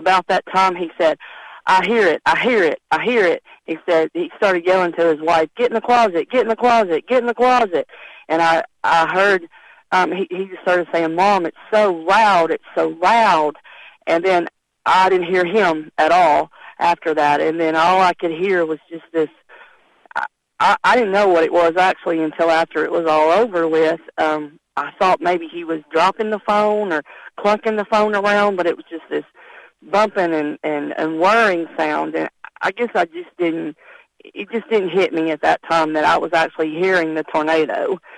about that time, he said, I hear it, I hear it, I hear it. He said, he started yelling to his wife, get in the closet, get in the closet, get in the closet. And I heard, he just started saying, Mom, it's so loud, it's so loud. And then I didn't hear him at all after that. And then all I could hear was just this, I didn't know what it was actually until after it was all over with. I thought maybe he was dropping the phone or clunking the phone around, but it was just this bumping and whirring sound. And I guess it just didn't hit me at that time that I was actually hearing the tornado.